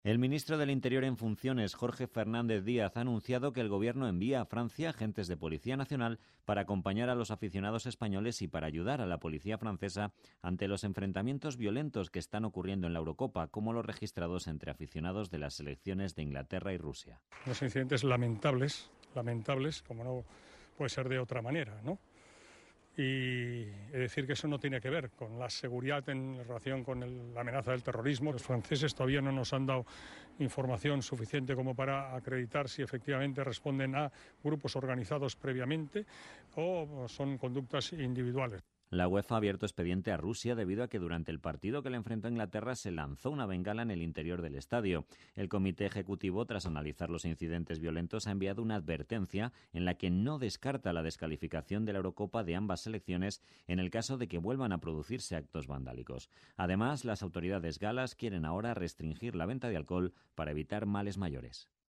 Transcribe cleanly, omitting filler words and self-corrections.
El ministro del Interior en funciones, Jorge Fernández Díaz, ha anunciado que el Gobierno envía a Francia agentes de Policía Nacional para acompañar a los aficionados españoles y para ayudar a la policía francesa ante los enfrentamientos violentos que están ocurriendo en la Eurocopa, como los registrados entre aficionados de las selecciones de Inglaterra y Rusia. Los incidentes lamentables, como no puede ser de otra manera, ¿no? Y es decir que eso no tiene que ver con la seguridad en relación con la amenaza del terrorismo. Los franceses todavía no nos han dado información suficiente como para acreditar si efectivamente responden a grupos organizados previamente o son conductas individuales. La UEFA ha abierto expediente a Rusia debido a que durante el partido que le enfrentó a Inglaterra se lanzó una bengala en el interior del estadio. El comité ejecutivo, tras analizar los incidentes violentos, ha enviado una advertencia en la que no descarta la descalificación de la Eurocopa de ambas selecciones en el caso de que vuelvan a producirse actos vandálicos. Además, las autoridades galas quieren ahora restringir la venta de alcohol para evitar males mayores.